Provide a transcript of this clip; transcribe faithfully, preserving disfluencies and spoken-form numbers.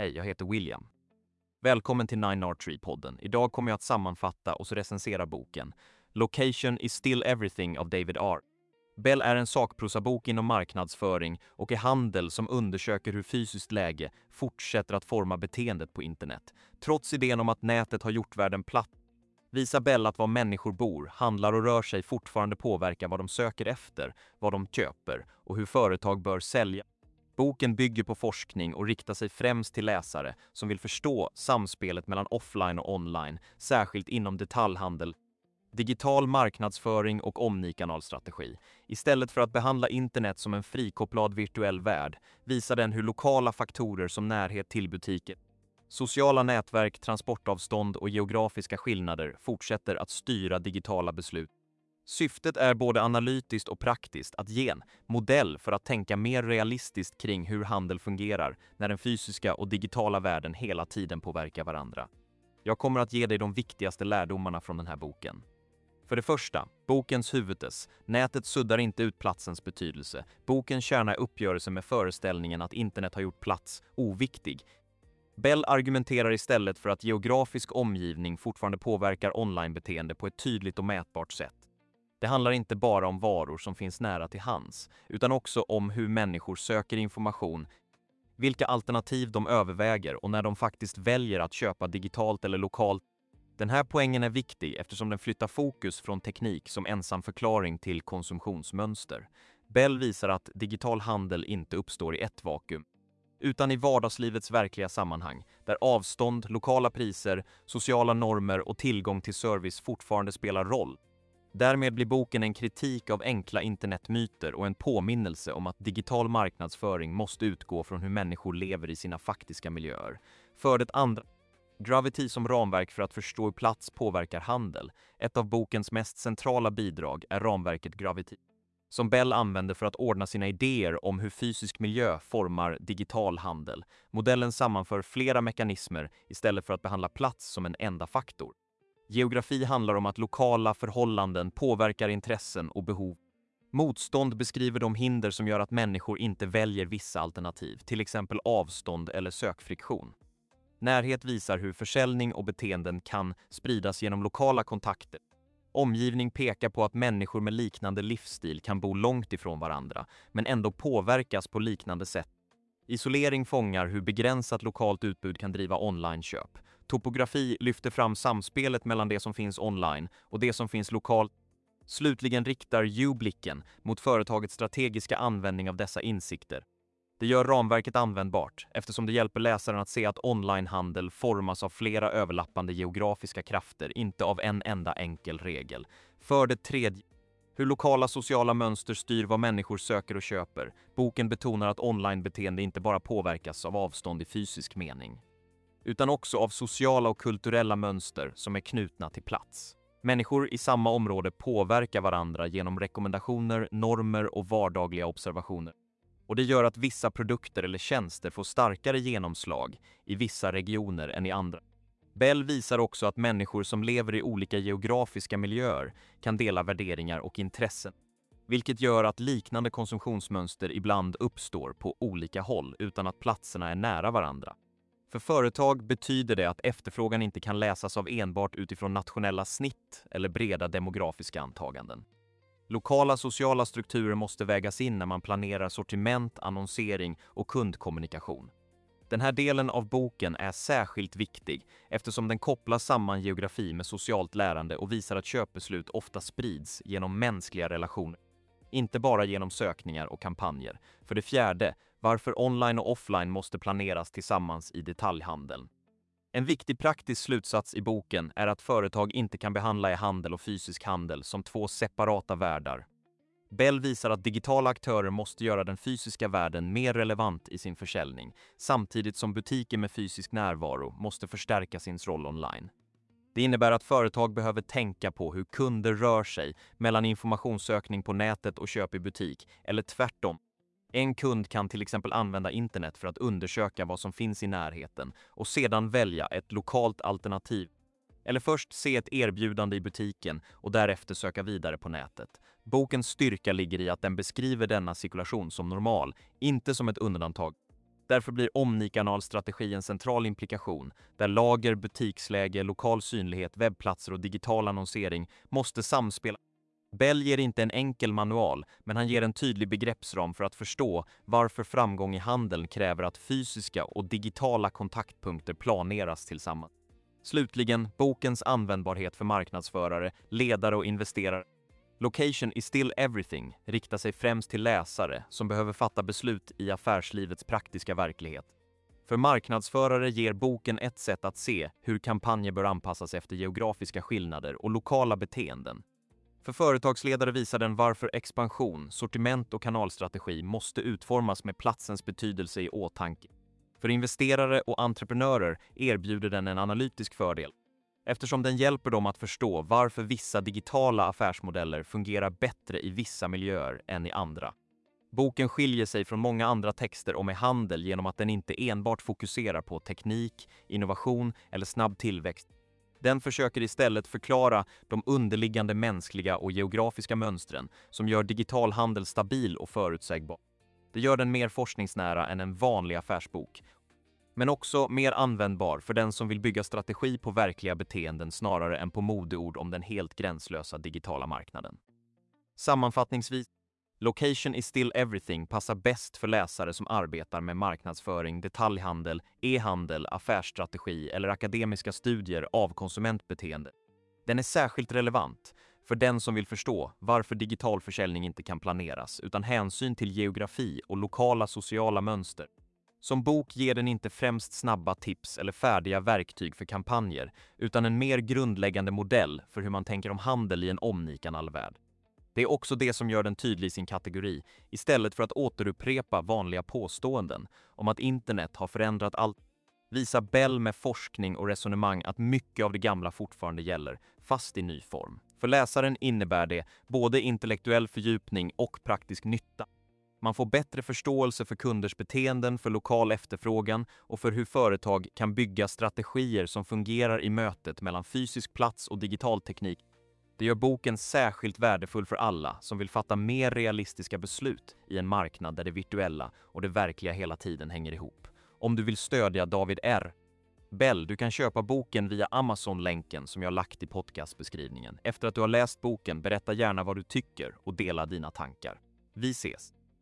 Hej, jag heter William. Välkommen till nine R tre-podden. Idag kommer jag att sammanfatta och så recensera boken Location is still everything av David R. Bell är en sakprosabok inom marknadsföring och är handel som undersöker hur fysiskt läge fortsätter att forma beteendet på internet. Trots idén om att nätet har gjort världen platt visar Bell att var människor bor, handlar och rör sig fortfarande påverkar vad de söker efter, vad de köper och hur företag bör sälja. Boken bygger på forskning och riktar sig främst till läsare som vill förstå samspelet mellan offline och online, särskilt inom detaljhandel, digital marknadsföring och omnikanalstrategi. Istället för att behandla internet som en frikopplad virtuell värld visar den hur lokala faktorer som närhet till butiker, sociala nätverk, transportavstånd och geografiska skillnader fortsätter att styra digitala beslut. Syftet är både analytiskt och praktiskt att ge en modell för att tänka mer realistiskt kring hur handel fungerar när den fysiska och digitala världen hela tiden påverkar varandra. Jag kommer att ge dig de viktigaste lärdomarna från den här boken. För det första, bokens huvudtes. Nätet suddar inte ut platsens betydelse. Boken kärnar uppgörelsen med föreställningen att internet har gjort plats oviktig. Bell argumenterar istället för att geografisk omgivning fortfarande påverkar onlinebeteende på ett tydligt och mätbart sätt. Det handlar inte bara om varor som finns nära till hands, utan också om hur människor söker information, vilka alternativ de överväger och när de faktiskt väljer att köpa digitalt eller lokalt. Den här poängen är viktig eftersom den flyttar fokus från teknik som ensam förklaring till konsumtionsmönster. Bell visar att digital handel inte uppstår i ett vakuum, utan i vardagslivets verkliga sammanhang, där avstånd, lokala priser, sociala normer och tillgång till service fortfarande spelar roll. Därmed blir boken en kritik av enkla internetmyter och en påminnelse om att digital marknadsföring måste utgå från hur människor lever i sina faktiska miljöer. För det andra, Gravity som ramverk för att förstå hur plats påverkar handel. Ett av bokens mest centrala bidrag är ramverket Gravity, som Bell använder för att ordna sina idéer om hur fysisk miljö formar digital handel. Modellen sammanför flera mekanismer istället för att behandla plats som en enda faktor. Geografi handlar om att lokala förhållanden påverkar intressen och behov. Motstånd beskriver de hinder som gör att människor inte väljer vissa alternativ, till exempel avstånd eller sökfriktion. Närhet visar hur försäljning och beteenden kan spridas genom lokala kontakter. Omgivning pekar på att människor med liknande livsstil kan bo långt ifrån varandra, men ändå påverkas på liknande sätt. Isolering fångar hur begränsat lokalt utbud kan driva online-köp. Topografi lyfter fram samspelet mellan det som finns online och det som finns lokalt. Slutligen riktar U blicken mot företagets strategiska användning av dessa insikter. Det gör ramverket användbart eftersom det hjälper läsaren att se att onlinehandel formas av flera överlappande geografiska krafter, inte av en enda enkel regel. För det tredje, hur lokala sociala mönster styr vad människor söker och köper. Boken betonar att onlinebeteende inte bara påverkas av avstånd i fysisk mening, utan också av sociala och kulturella mönster som är knutna till plats. Människor i samma område påverkar varandra genom rekommendationer, normer och vardagliga observationer. Och det gör att vissa produkter eller tjänster får starkare genomslag i vissa regioner än i andra. Bell visar också att människor som lever i olika geografiska miljöer kan dela värderingar och intressen, vilket gör att liknande konsumtionsmönster ibland uppstår på olika håll utan att platserna är nära varandra. För företag betyder det att efterfrågan inte kan läsas av enbart utifrån nationella snitt eller breda demografiska antaganden. Lokala sociala strukturer måste vägas in när man planerar sortiment, annonsering och kundkommunikation. Den här delen av boken är särskilt viktig eftersom den kopplar samman geografi med socialt lärande och visar att köpbeslut ofta sprids genom mänskliga relationer, inte bara genom sökningar och kampanjer. För det fjärde, varför online och offline måste planeras tillsammans i detaljhandeln. En viktig praktisk slutsats i boken är att företag inte kan behandla e-handel och fysisk handel som två separata världar. Bell visar att digitala aktörer måste göra den fysiska världen mer relevant i sin försäljning, samtidigt som butiker med fysisk närvaro måste förstärka sin roll online. Det innebär att företag behöver tänka på hur kunder rör sig mellan informationssökning på nätet och köp i butik, eller tvärtom. En kund kan till exempel använda internet för att undersöka vad som finns i närheten och sedan välja ett lokalt alternativ. Eller först se ett erbjudande i butiken och därefter söka vidare på nätet. Bokens styrka ligger i att den beskriver denna cirkulation som normal, inte som ett undantag. Därför blir omnikanalstrategi en central implikation, där lager, butiksläge, lokal synlighet, webbplatser och digital annonsering måste samspela. Bell ger inte en enkel manual, men han ger en tydlig begreppsram för att förstå varför framgång i handeln kräver att fysiska och digitala kontaktpunkter planeras tillsammans. Slutligen, bokens användbarhet för marknadsförare, ledare och investerare. Location is still everything riktar sig främst till läsare som behöver fatta beslut i affärslivets praktiska verklighet. För marknadsförare ger boken ett sätt att se hur kampanjer bör anpassas efter geografiska skillnader och lokala beteenden. För företagsledare visar den varför expansion, sortiment och kanalstrategi måste utformas med platsens betydelse i åtanke. För investerare och entreprenörer erbjuder den en analytisk fördel, eftersom den hjälper dem att förstå varför vissa digitala affärsmodeller fungerar bättre i vissa miljöer än i andra. Boken skiljer sig från många andra texter om handel genom att den inte enbart fokuserar på teknik, innovation eller snabb tillväxt. Den försöker istället förklara de underliggande mänskliga och geografiska mönstren som gör digital handel stabil och förutsägbar. Det gör den mer forskningsnära än en vanlig affärsbok, men också mer användbar för den som vill bygga strategi på verkliga beteenden snarare än på modeord om den helt gränslösa digitala marknaden. Sammanfattningsvis, Location is still everything passar bäst för läsare som arbetar med marknadsföring, detaljhandel, e-handel, affärsstrategi eller akademiska studier av konsumentbeteende. Den är särskilt relevant för den som vill förstå varför digital försäljning inte kan planeras utan hänsyn till geografi och lokala sociala mönster. Som bok ger den inte främst snabba tips eller färdiga verktyg för kampanjer utan en mer grundläggande modell för hur man tänker om handel i en omnikanalvärld. Det är också det som gör den tydlig i sin kategori, istället för att återupprepa vanliga påståenden om att internet har förändrat allt. Visar Bell med forskning och resonemang att mycket av det gamla fortfarande gäller, fast i ny form. För läsaren innebär det både intellektuell fördjupning och praktisk nytta. Man får bättre förståelse för kunders beteenden, för lokal efterfrågan och för hur företag kan bygga strategier som fungerar i mötet mellan fysisk plats och digital teknik. Det gör boken särskilt värdefull för alla som vill fatta mer realistiska beslut i en marknad där det virtuella och det verkliga hela tiden hänger ihop. Om du vill stödja David R. Bell, du kan köpa boken via Amazon-länken som jag lagt i podcastbeskrivningen. Efter att du har läst boken, berätta gärna vad du tycker och dela dina tankar. Vi ses!